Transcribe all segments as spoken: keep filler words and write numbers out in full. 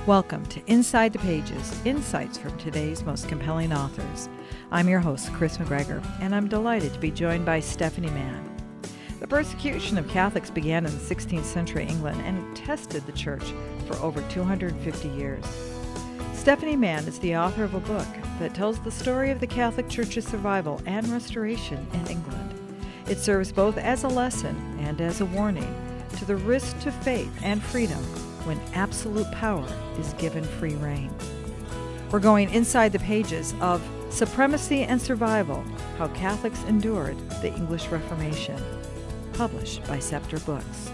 Welcome to Inside the Pages, insights from today's most compelling authors. I'm your host, Chris McGregor, and I'm delighted to be joined by Stephanie Mann. The persecution of Catholics began in the sixteenth century England and tested the church for over two hundred fifty years. Stephanie Mann is the author of a book that tells the story of the Catholic Church's survival and restoration in England. It serves both as a lesson and as a warning to the risk to faith and freedom when absolute power is given free rein. We're going inside the pages of Supremacy and Survival, How Catholics Endured the English Reformation, published by Scepter Books.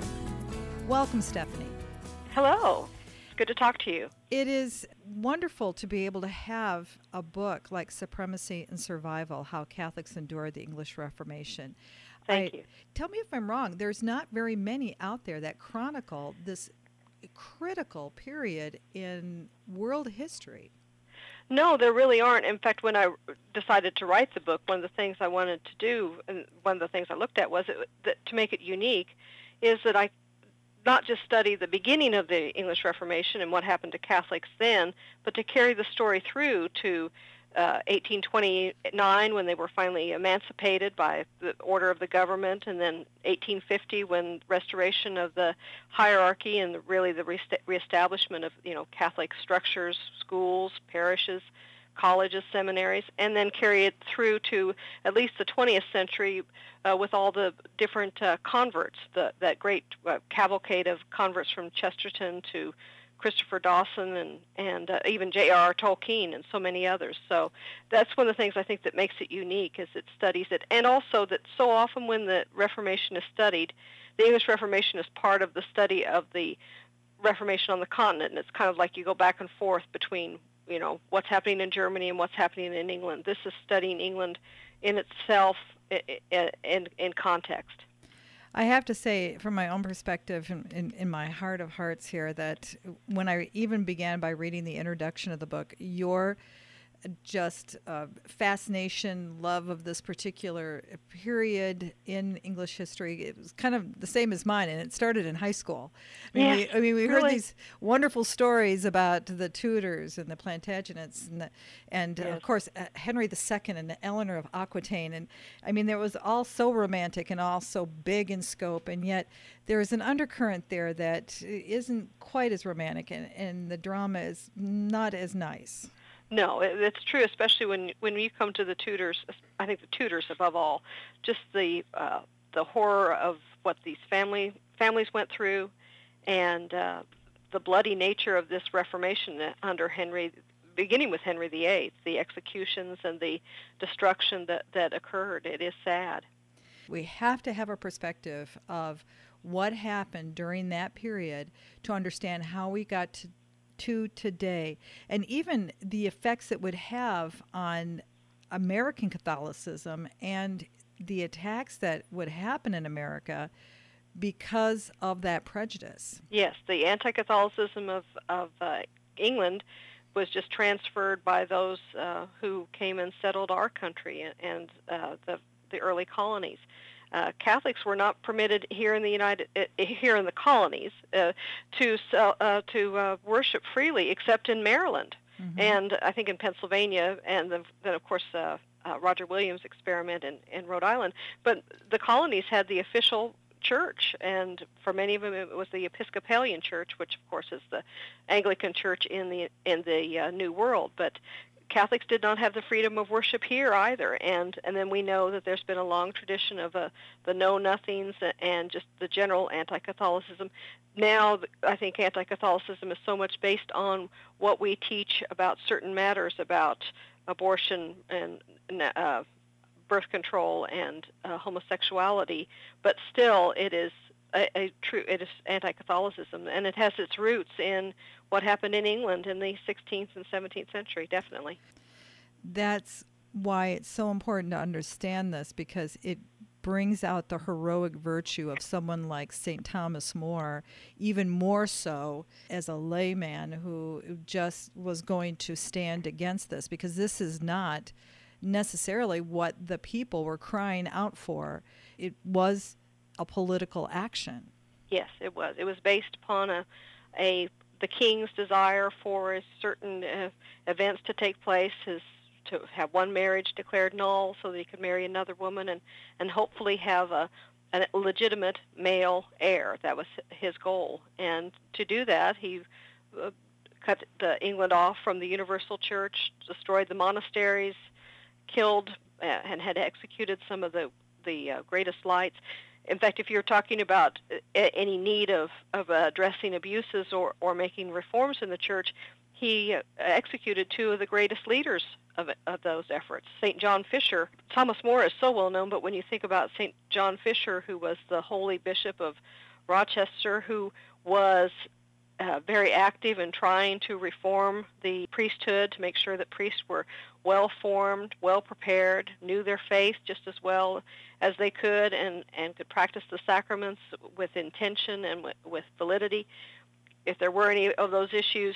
Welcome, Stephanie. Hello. Good to talk to you. It is wonderful to be able to have a book like Supremacy and Survival, How Catholics Endured the English Reformation. Thank I, you. Tell me if I'm wrong. There's not very many out there that chronicle this critical period in world history. No, there really aren't. In fact, when I decided to write the book, one of the things I wanted to do, and one of the things I looked at was it, that to make it unique, is that I not just study the beginning of the English Reformation and what happened to Catholics then, but to carry the story through to uh, eighteen twenty-nine when they were finally emancipated by the order of the government, and then eighteen fifty when restoration of the hierarchy and really the resta- reestablishment of you know Catholic structures, schools, parishes, colleges, seminaries, and then carry it through to at least the twentieth century uh, with all the different uh, converts, the, that great uh, cavalcade of converts from Chesterton to Christopher Dawson and, and uh, even J R R Tolkien and so many others. So that's one of the things I think that makes it unique is it studies it. And also that so often when the Reformation is studied, the English Reformation is part of the study of the Reformation on the continent. And it's kind of like you go back and forth between you know, what's happening in Germany and what's happening in England. This is studying England in itself in, in context. I have to say, from my own perspective, in, in, in my heart of hearts here, that when I even began by reading the introduction of the book, your just uh, fascination, love of this particular period in English history, it was kind of the same as mine, and it started in high school. I mean, yes, we, I mean, we really. heard these wonderful stories about the Tudors and the Plantagenets, and, the, and yes. uh, of course, uh, Henry the Second and Eleanor of Aquitaine. And I mean, there was all so romantic and all so big in scope, and yet there is an undercurrent there that isn't quite as romantic, and, and the drama is not as nice. No, it, it's true, especially when when you come to the Tudors. I think the Tudors, above all, just the uh, the horror of what these family families went through, and uh, the bloody nature of this Reformation under Henry, beginning with Henry the Eighth, the executions and the destruction that, that occurred. It is sad. We have to have a perspective of what happened during that period to understand how we got to to today, and even the effects it would have on American Catholicism and the attacks that would happen in America because of that prejudice. Yes, the anti-Catholicism of, of uh, England was just transferred by those uh, who came and settled our country and, and uh, the, the early colonies. Uh, Catholics were not permitted here in the United uh, here in the colonies uh, to uh, to uh, worship freely, except in Maryland, mm-hmm. and I think in Pennsylvania, and then, then of course uh, uh, Roger Williams' experiment in, in Rhode Island. But the colonies had the official church, and for many of them it was the Episcopalian Church, which of course is the Anglican Church in the in the uh, New World, but Catholics did not have the freedom of worship here either, and and then we know that there's been a long tradition of uh, the know-nothings and just the general anti-Catholicism. Now, I think anti-Catholicism is so much based on what we teach about certain matters about abortion and uh, birth control and uh, homosexuality, but still it is a, a true it is anti-Catholicism, and it has its roots in what happened in England in the sixteenth and seventeenth century, definitely. That's why it's so important to understand this, because it brings out the heroic virtue of someone like Saint Thomas More, even more so as a layman who just was going to stand against this, because this is not necessarily what the people were crying out for. It was a political action. Yes, it was. It was based upon a, a the king's desire for certain uh, events to take place, his to have one marriage declared null so that he could marry another woman and, and hopefully have a, a legitimate male heir. That was his goal. And to do that, he uh, cut the England off from the Universal Church, destroyed the monasteries, killed uh, and had executed some of the, the uh, greatest lights. In fact, if you're talking about any need of, of addressing abuses or, or making reforms in the church, he uh, executed two of the greatest leaders of, of those efforts. Saint John Fisher. Thomas More is so well known, but when you think about Saint John Fisher, who was the holy bishop of Rochester, who was uh, very active in trying to reform the priesthood to make sure that priests were well-formed, well-prepared, knew their faith just as well as they could, and, and could practice the sacraments with intention and with, with validity. If there were any of those issues,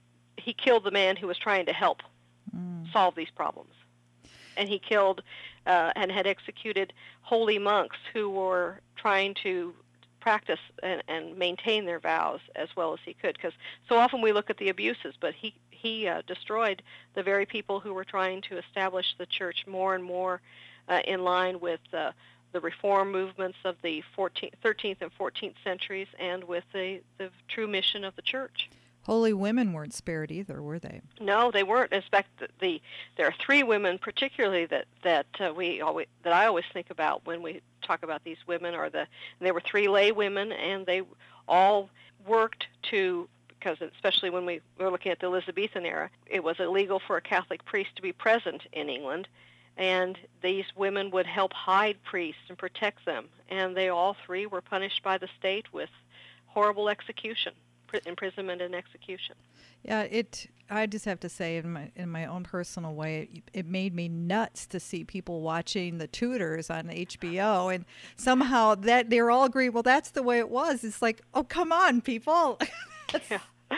he killed the man who was trying to help mm. solve these problems. And he killed uh, and had executed holy monks who were trying to practice and, and maintain their vows as well as he could. Because so often we look at the abuses, but he, he uh, destroyed the very people who were trying to establish the church more and more uh, in line with uh, the reform movements of the fourteenth, thirteenth and fourteenth centuries and with the, the true mission of the church. Holy women weren't spared either, were they? No, they weren't. In fact, the, the there are three women particularly that that uh, we always that I always think about when we talk about these women. Are the and they were three lay women, and they all worked to, because especially when we were looking at the Elizabethan era, it was illegal for a Catholic priest to be present in England, and these women would help hide priests and protect them, and they all three were punished by the state with horrible execution. Imprisonment and execution. Yeah, it. I just have to say, in my in my own personal way, it, it made me nuts to see people watching The Tudors on H B O, and somehow that they're all agreeing. Well, that's the way it was. It's like, oh, come on, people. yeah.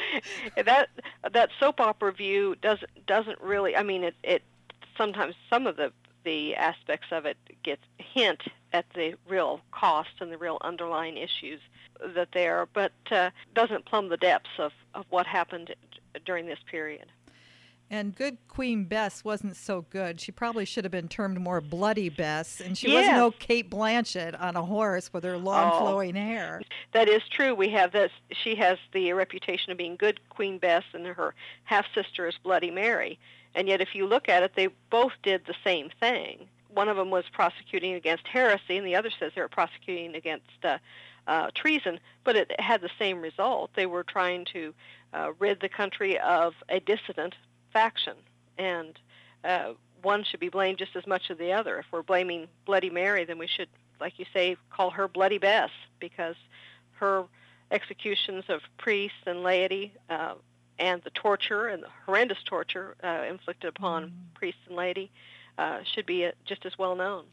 that that soap opera view doesn't doesn't really. I mean, it it sometimes some of the the aspects of it get hint at the real cost and the real underlying issues that there, but uh, doesn't plumb the depths of, of what happened during this period. And good Queen Bess wasn't so good. She probably should have been termed more Bloody Bess, and she yes. wasn't no Kate Blanchett on a horse with her long oh, flowing hair. That is true. We have this. She has the reputation of being good Queen Bess, and her half-sister is Bloody Mary. And yet if you look at it, they both did the same thing. One of them was prosecuting against heresy, and the other says they were prosecuting against uh, uh, treason, but it had the same result. They were trying to uh, rid the country of a dissident faction, and uh, one should be blamed just as much as the other. If we're blaming Bloody Mary, then we should, like you say, call her Bloody Bess, because her executions of priests and laity uh, and the torture and the horrendous torture uh, inflicted upon mm. priests and laity uh, should be uh, just as well known.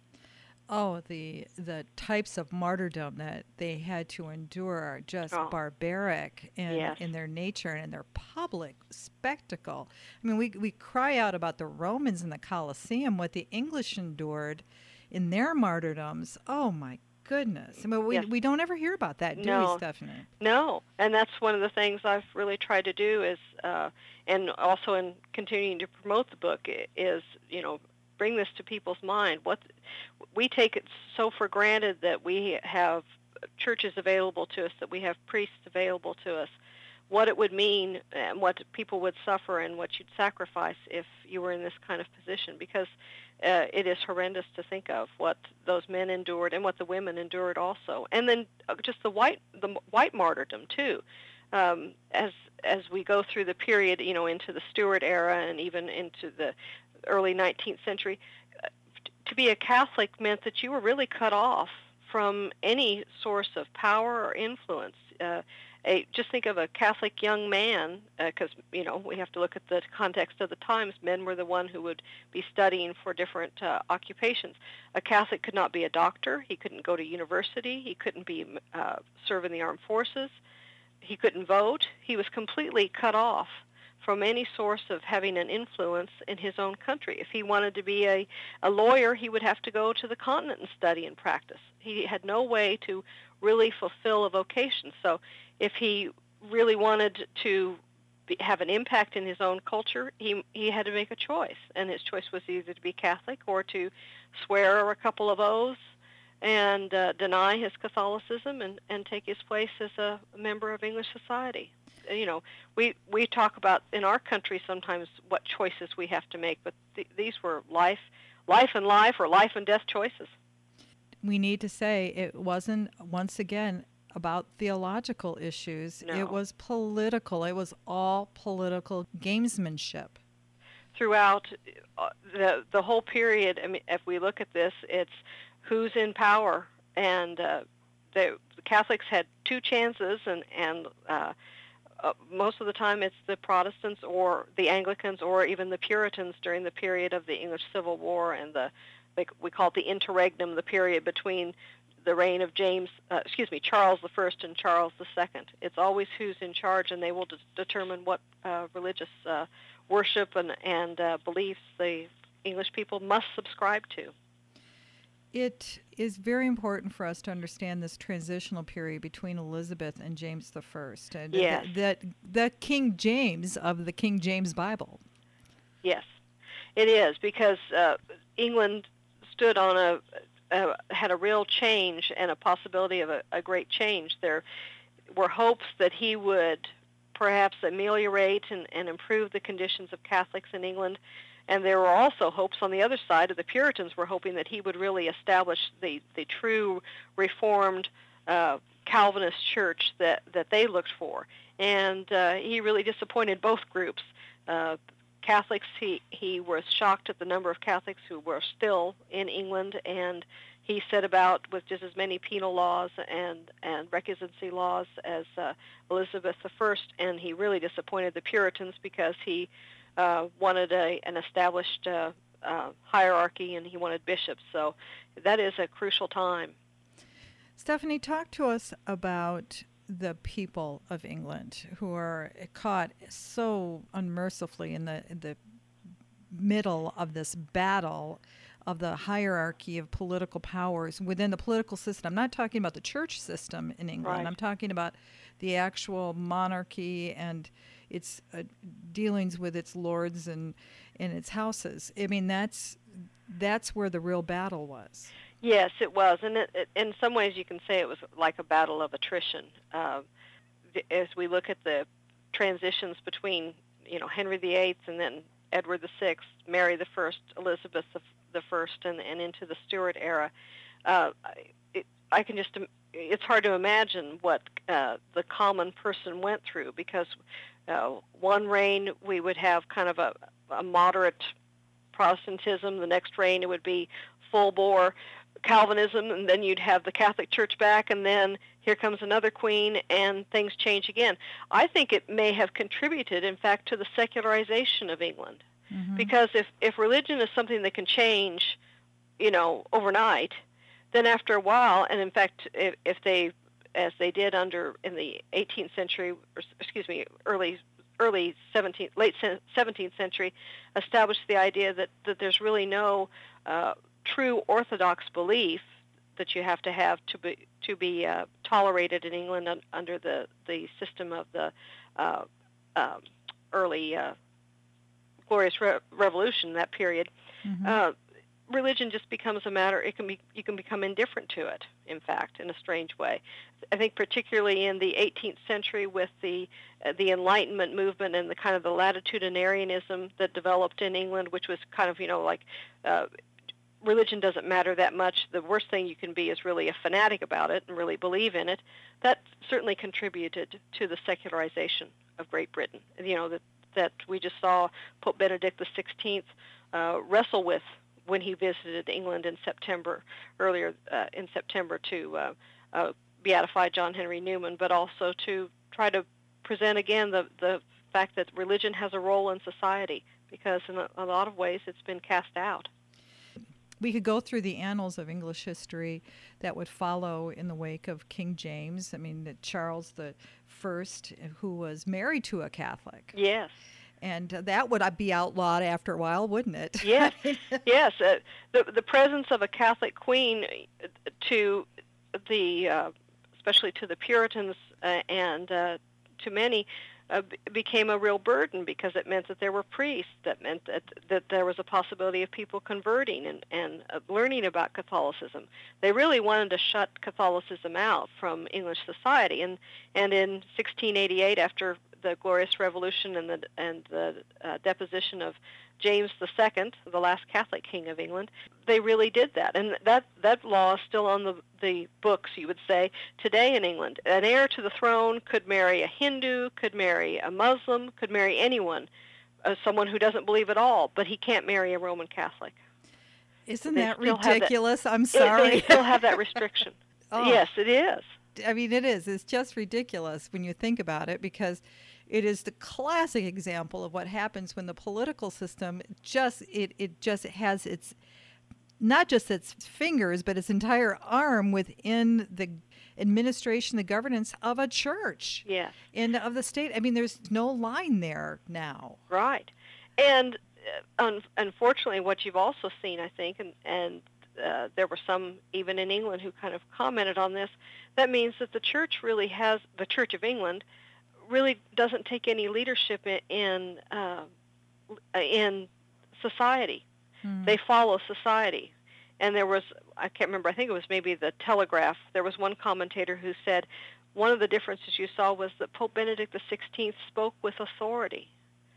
Oh, the the types of martyrdom that they had to endure are just oh. barbaric in, yes. in their nature and in their public spectacle. I mean, we we cry out about the Romans in the Colosseum, what the English endured in their martyrdoms. Oh, my goodness. I mean, we, yes. we don't ever hear about that, do no. we, Stephanie? No, and that's one of the things I've really tried to do is, uh, and also in continuing to promote the book, is, you know, bring this to people's mind. What we take it so for granted that we have churches available to us, that we have priests available to us, what it would mean and what people would suffer and what you'd sacrifice if you were in this kind of position, because uh, it is horrendous to think of what those men endured and what the women endured also. And then just the white the white martyrdom too. Um, as as we go through the period, you know, into the Stuart era and even into the early nineteenth century, uh, to be a Catholic meant that you were really cut off from any source of power or influence. Uh, a, just think of a Catholic young man, because, uh, you know, we have to look at the context of the times. Men were the one who would be studying for different uh, occupations. A Catholic could not be a doctor. He couldn't go to university. He couldn't be uh, serve in the armed forces. He couldn't vote. He was completely cut off from any source of having an influence in his own country. If he wanted to be a, a lawyer, he would have to go to the continent and study and practice. He had no way to really fulfill a vocation. So if he really wanted to be, have an impact in his own culture, he he had to make a choice, and his choice was either to be Catholic or to swear a couple of oaths and uh, deny his Catholicism and, and take his place as a member of English society. You know, we we talk about in our country sometimes what choices we have to make, but th- these were life, life and life, or life and death choices. We need to say it wasn't, once again, about theological issues. No. It was political. It was all political gamesmanship. Throughout uh, the the whole period, I mean, if we look at this, it's who's in power, and uh, the, the Catholics had two chances, and and uh, uh, most of the time it's the Protestants or the Anglicans or even the Puritans during the period of the English Civil War and the they, we call it the interregnum, the period between the reign of James, uh, excuse me, Charles the First and Charles the Second. It's always who's in charge, and they will de- determine what uh, religious uh, worship and and uh, beliefs the English people must subscribe to. It is very important for us to understand this transitional period between Elizabeth and James the First. And Yes. That the King James of the King James Bible. Yes, it is, because uh, England stood on a uh, had a real change and a possibility of a, a great change. There were hopes that he would perhaps ameliorate and, and improve the conditions of Catholics in England. And there were also hopes on the other side of the Puritans were hoping that he would really establish the, the true Reformed uh, Calvinist church that, that they looked for. And uh, he really disappointed both groups. Uh, Catholics, he, he was shocked at the number of Catholics who were still in England, and he set about with just as many penal laws and, and recusancy laws as uh, Elizabeth the First, and he really disappointed the Puritans because he uh, wanted a, an established uh, uh, hierarchy, and he wanted bishops. So that is a crucial time. Stephanie, talk to us about the people of England who are caught so unmercifully in the in the middle of this battle of the hierarchy of political powers within the political system. I'm not talking about the church system in England. Right. I'm talking about the actual monarchy and its uh, dealings with its lords and, and its houses. I mean, that's that's where the real battle was. Yes, it was, and it, it, in some ways you can say it was like a battle of attrition. Uh, as we look at the transitions between, you know, Henry the Eighth and then Edward the Sixth, Mary the First, Elizabeth the, the First, and, and into the Stuart era, uh, it, I can just, it's hard to imagine what uh, the common person went through, because uh, one reign we would have kind of a, a moderate Protestantism, the next reign it would be full-bore Calvinism, and then you'd have the Catholic Church back, and then here comes another queen, and things change again. I think it may have contributed, in fact, to the secularization of England, mm-hmm. because if, if religion is something that can change, you know, overnight, then after a while, and in fact, if, if they, as they did under in the eighteenth century, or excuse me, early early seventeenth, late seventeenth century, established the idea that, that there's really no uh, true Orthodox belief that you have to have to be to be uh, tolerated in England un, under the, the system of the uh, um, early uh, Glorious Re- Revolution, that period. Mm-hmm. Uh, religion just becomes a matter. It can be you can become indifferent to it. In fact, in a strange way, I think particularly in the eighteenth century with the uh, the Enlightenment movement and the kind of the latitudinarianism that developed in England, which was kind of you know like. Uh, religion doesn't matter that much. The worst thing you can be is really a fanatic about it and really believe in it. That certainly contributed to the secularization of Great Britain. You know, that, that we just saw Pope Benedict the sixteenth uh, wrestle with when he visited England in September, earlier uh, in September to uh, uh, beatify John Henry Newman, but also to try to present again the, the fact that religion has a role in society, because in a, a lot of ways it's been cast out. We could go through the annals of English history that would follow in the wake of King James. I mean, that Charles the First, who was married to a Catholic. Yes. And uh, that would be outlawed after a while, wouldn't it? Yes. yes. Uh, the the presence of a Catholic queen to the, uh, especially to the Puritans uh, and uh, to many, uh, b- became a real burden because it meant that there were priests, that meant that, that there was a possibility of people converting and, and uh, learning about Catholicism. They really wanted to shut Catholicism out from English society. And, and in sixteen eighty-eight, after the Glorious Revolution and the, and the uh, deposition of James the Second, the last Catholic king of England, they really did that. And that, that law is still on the, the books, you would say, today in England. An heir to the throne could marry a Hindu, could marry a Muslim, could marry anyone, uh, someone who doesn't believe at all, but he can't marry a Roman Catholic. Isn't They that still have that- ridiculous? I'm sorry. They still have that restriction. Oh. Yes, it is. I mean, it is. It's just ridiculous when you think about it, because it is the classic example of what happens when the political system just it, it just has its not just its fingers, but its entire arm within the administration, the governance of a church. Yes. And of the state. I mean, there's no line there now. Right. And uh, un- unfortunately, what you've also seen, I think, and, and uh, there were some even in England who kind of commented on this, that means that the church really has, the Church of England really doesn't take any leadership in in, uh, in society. Hmm. They follow society. And there was, I can't remember, I think it was maybe the Telegraph, there was one commentator who said one of the differences you saw was that Pope Benedict the sixteenth spoke with authority.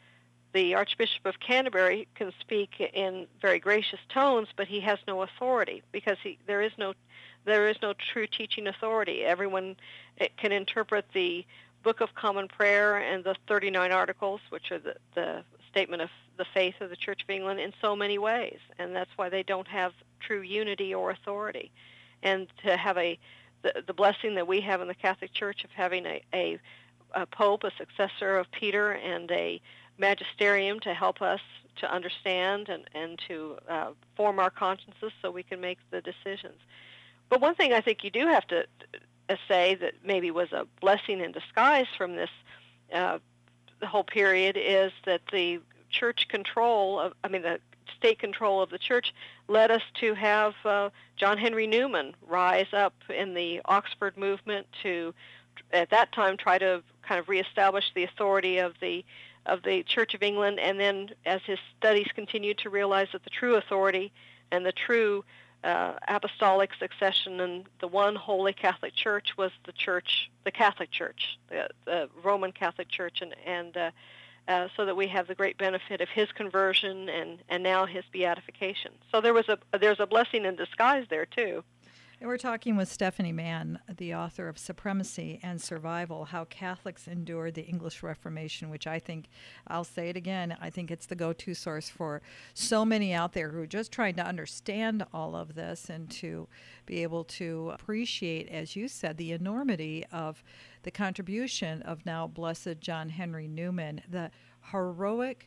The Archbishop of Canterbury can speak in very gracious tones, but he has no authority because he, there is no there is no true teaching authority. Everyone can interpret the Book of Common Prayer and the thirty-nine Articles, which are the, the statement of the faith of the Church of England, in so many ways, and that's why they don't have true unity or authority. And to have a the, the blessing that we have in the Catholic Church of having a, a, a pope, a successor of Peter, and a magisterium to help us to understand and, and to uh, form our consciences so we can make the decisions. But one thing I think you do have to uh, say that maybe was a blessing in disguise from this uh, the whole period is that the church control of, I mean, the state control of the church led us to have uh, John Henry Newman rise up in the Oxford movement to, at that time, try to kind of reestablish the authority of the of the Church of England, and then as his studies continued to realize that the true authority and the true uh, apostolic succession and the one holy Catholic Church was the church, the Catholic Church, the, the Roman Catholic Church, and, and uh, uh, so that we have the great benefit of his conversion and, and now his beatification. So there was a there's a blessing in disguise there too. And we're talking with Stephanie Mann, the author of Supremacy and Survival, How Catholics Endured the English Reformation, which I think, I'll say it again, I think it's the go-to source for so many out there who are just trying to understand all of this and to be able to appreciate, as you said, the enormity of the contribution of now Blessed John Henry Newman, the heroic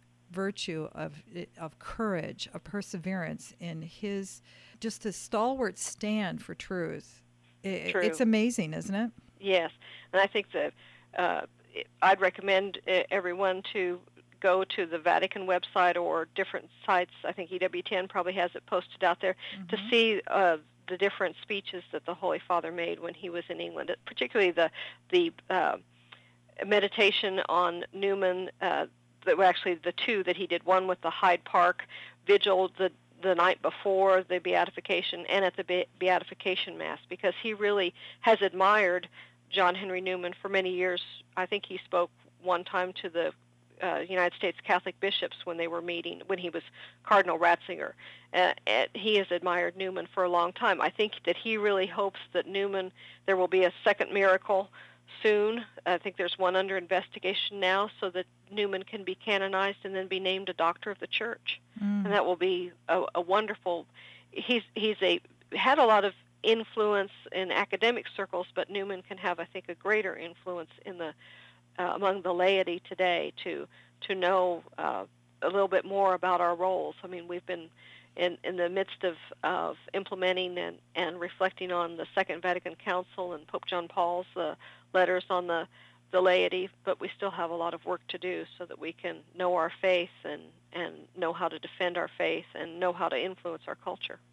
virtue of of courage, of perseverance in his just the stalwart stand for truth. It, True. It's amazing, isn't it? Yes, and I think that uh, I'd recommend uh, everyone to go to the Vatican website or different sites. I think E W T N probably has it posted out there Mm-hmm. to see uh, the different speeches that the Holy Father made when he was in England, particularly the the uh, meditation on Newman. Uh, that were actually the two that he did, one with the Hyde Park Vigil the the night before the beatification and at the be- beatification Mass, because he really has admired John Henry Newman for many years. I think he spoke one time to the uh, United States Catholic bishops when they were meeting, when he was Cardinal Ratzinger. Uh, and he has admired Newman for a long time. I think that he really hopes that Newman, there will be a second miracle soon. I think there's one under investigation now, so that Newman can be canonized and then be named a doctor of the church. Mm. And that will be a, a wonderful, he's he's a had a lot of influence in academic circles, but Newman can have, I think, a greater influence in the uh, among the laity today to to know uh, a little bit more about our roles. I mean, we've been in, in the midst of, of implementing and, and reflecting on the Second Vatican Council and Pope John Paul's uh, letters on the, the laity, but we still have a lot of work to do so that we can know our faith and, and know how to defend our faith and know how to influence our culture.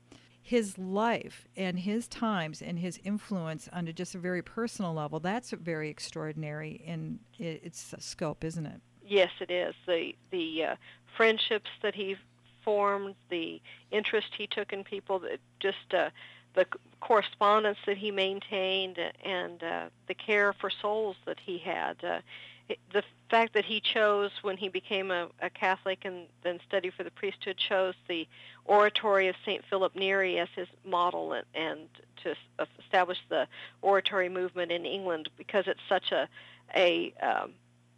his life and his times and his influence on a just a very personal level, that's very extraordinary in its scope, isn't it? Yes, it is. The the uh, friendships that he formed, the interest he took in people, that just uh, the correspondence that he maintained, and uh, the care for souls that he had. Uh, the fact that he chose, when he became a, a Catholic and then studied for the priesthood, chose the oratory of Saint Philip Neri as his model, and, and to establish the oratory movement in England, because it's such a a um,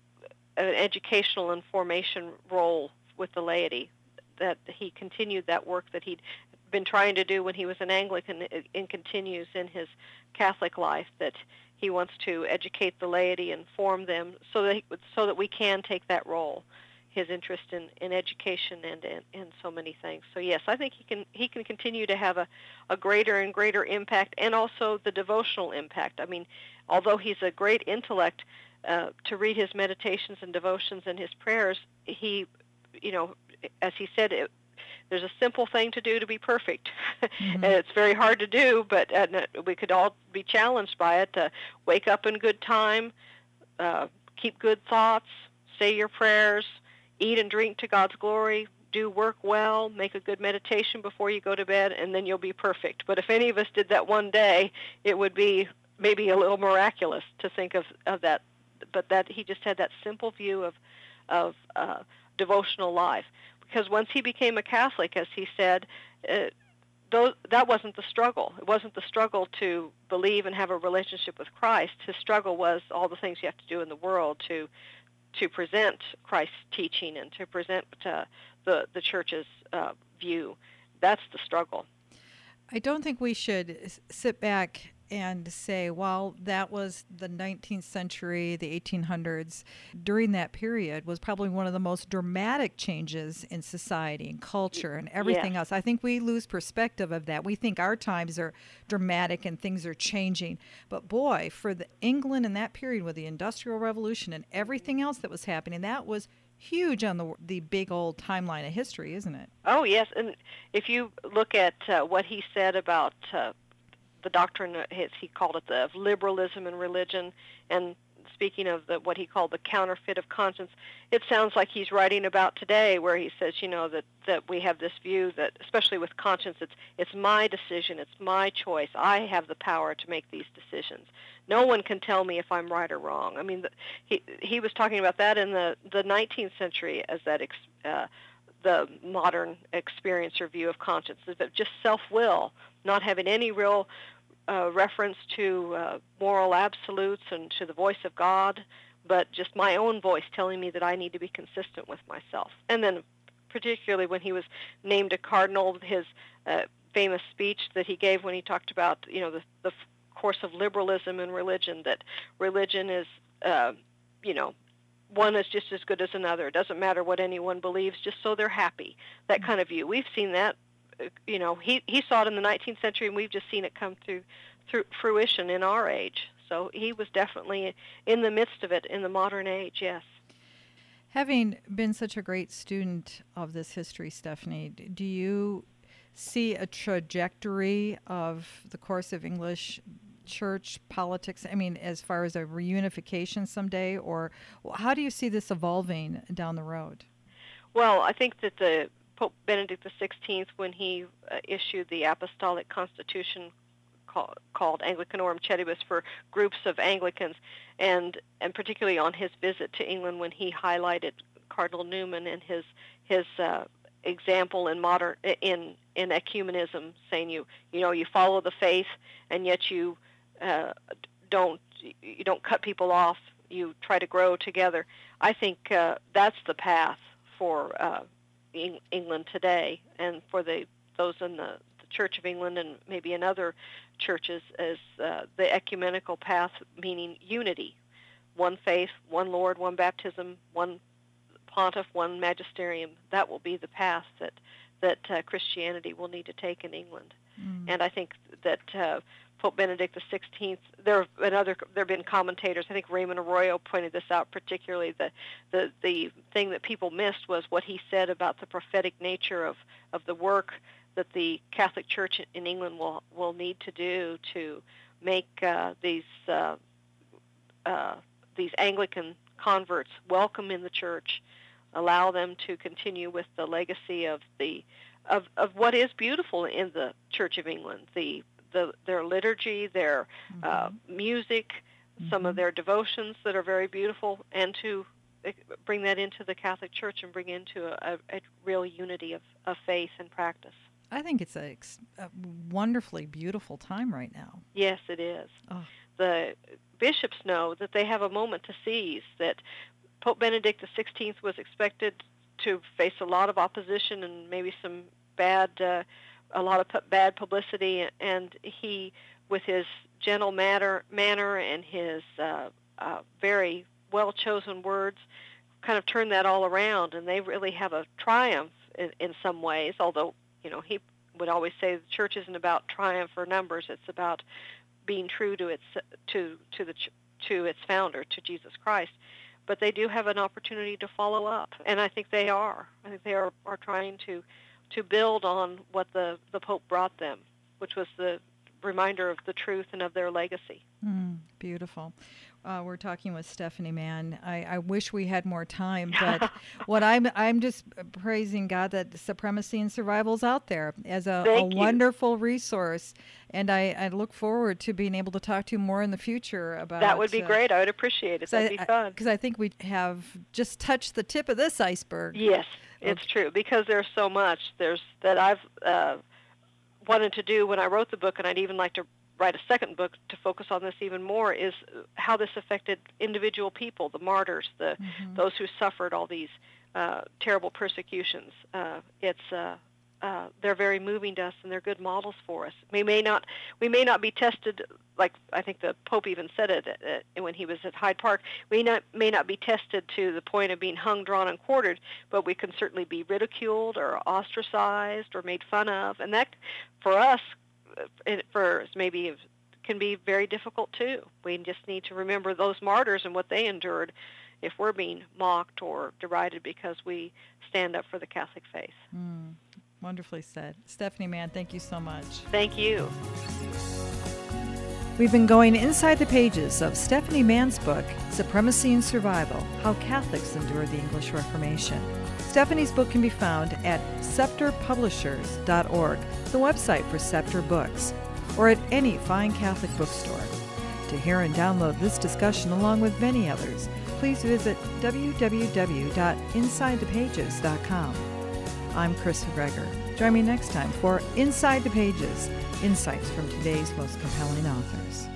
an educational and formation role with the laity, that he continued that work that he'd been trying to do when he was an Anglican, and continues in his Catholic life, that he wants to educate the laity and form them so that he, so that we can take that role, his interest in, in education and, and and so many things. So yes, I think he can he can continue to have a, a greater and greater impact, and also the devotional impact. I mean, although he's a great intellect, uh, to read his meditations and devotions and his prayers, he, you know, as he said, it, there's a simple thing to do to be perfect, mm-hmm. and it's very hard to do, but uh, we could all be challenged by it. To wake up in good time, uh, keep good thoughts, say your prayers, eat and drink to God's glory, do work well, make a good meditation before you go to bed, and then you'll be perfect. But if any of us did that one day, it would be maybe a little miraculous to think of, of that. But that he just had that simple view of, of uh, devotional life. Because once he became a Catholic, as he said, uh, those, that wasn't the struggle. It wasn't the struggle to believe and have a relationship with Christ. His struggle was all the things you have to do in the world to to present Christ's teaching and to present uh, the, the Church's uh, view. That's the struggle. I don't think we should sit back and say, well, that was the nineteenth century, the eighteen hundreds. During that period was probably one of the most dramatic changes in society and culture and everything yes. else. I think we lose perspective of that. We think our times are dramatic and things are changing. But boy, for the England in that period with the Industrial Revolution and everything else that was happening, that was huge on the the big old timeline of history, isn't it? Oh, yes. And if you look at uh, what he said about uh, the doctrine, his, he called it the of liberalism in religion, and speaking of the, what he called the counterfeit of conscience, it sounds like he's writing about today, where he says, you know, that, that we have this view that, especially with conscience, it's it's my decision, it's my choice. I have the power to make these decisions. No one can tell me if I'm right or wrong. I mean, the, he he was talking about that in the, the nineteenth century as that ex, uh, the modern experience or view of conscience, is that just self-will, not having any real uh, reference to uh, moral absolutes and to the voice of God, but just my own voice telling me that I need to be consistent with myself. And then particularly when he was named a cardinal, his uh, famous speech that he gave when he talked about, you know, the, the course of liberalism in religion, that religion is, uh, you know, one is just as good as another. It doesn't matter what anyone believes, just so they're happy. That kind of view. We've seen that. You know, he he saw it in the nineteenth century, and we've just seen it come through through fruition in our age. So he was definitely in the midst of it in the modern age. Yes. Having been such a great student of this history, Stephanie, do you see a trajectory of the course of English church politics? I mean, as far as a reunification someday, or how do you see this evolving down the road? Well, I think that the Pope Benedict the sixteenth, when he uh, issued the Apostolic Constitution call, called Anglicanorum Cedibus for groups of Anglicans, and and particularly on his visit to England, when he highlighted Cardinal Newman and his his uh, example in modern in in ecumenism, saying you you know you follow the faith and yet you uh, don't you don't cut people off. You try to grow together. I think uh, that's the path for uh, England today, and for the those in the, the Church of England and maybe in other churches, as uh, the ecumenical path, meaning unity, one faith, one Lord, one baptism, one pontiff, one magisterium. That will be the path that that uh, Christianity will need to take in England. Mm. And I think that uh, Pope Benedict the sixteenth, there have been other, there have been commentators. I think Raymond Arroyo pointed this out particularly. The, the the thing that people missed was what he said about the prophetic nature of, of the work that the Catholic Church in England will will need to do to make uh, these uh, uh, these Anglican converts welcome in the church, allow them to continue with the legacy of the of, of what is beautiful in the Church of England, the the their liturgy, their mm-hmm. uh, music, mm-hmm. some of their devotions that are very beautiful, and to bring that into the Catholic Church and bring into a, a, a real unity of, of faith and practice. I think it's a, a wonderfully beautiful time right now. Yes, it is. Oh. The bishops know that they have a moment to seize, that Pope Benedict the sixteenth was expected to face a lot of opposition and maybe some bad, uh, a lot of pu- bad publicity, and he, with his gentle manner, manner and his uh, uh, very well-chosen words, kind of turned that all around, and they really have a triumph in, in some ways, although, you know, he would always say the church isn't about triumph or numbers, it's about being true to its to to the to its founder, to Jesus Christ. But they do have an opportunity to follow up, and I think they are. I think they are, are trying to to build on what the, the Pope brought them, which was the reminder of the truth and of their legacy. Mm, beautiful. Uh, we're talking with Stephanie Mann. I, I wish we had more time, but what I'm I'm just praising God that Supremacy and Survival's out there as a, a wonderful resource, and I, I look forward to being able to talk to you more in the future about that. Would be uh, great. I would appreciate it. That'd I, be fun. Because I, I think we have just touched the tip of this iceberg. Yes, it's okay. true, because there's so much there's that I've uh, wanted to do when I wrote the book, and I'd even like to write a second book to focus on this even more, is how this affected individual people, the martyrs, the mm-hmm. those who suffered all these uh, terrible persecutions. Uh, it's uh, uh, they're very moving to us, and they're good models for us. We may not we may not be tested, like I think the Pope even said it uh, when he was at Hyde Park. We not, may not be tested to the point of being hung, drawn, and quartered, but we can certainly be ridiculed or ostracized or made fun of, and that, for us, it, for maybe can be very difficult too. We just need to remember those martyrs and what they endured if we're being mocked or derided because we stand up for the Catholic faith. Mm, wonderfully said. Stephanie Mann, thank you so much. Thank you. We've been going inside the pages of Stephanie Mann's book, Supremacy and Survival, How Catholics Endured the English Reformation. Stephanie's book can be found at scepter publishers dot org, the website for Scepter Books, or at any fine Catholic bookstore. To hear and download this discussion along with many others, please visit w w w dot inside the pages dot com. I'm Chris McGregor. Join me next time for Inside the Pages, insights from today's most compelling authors.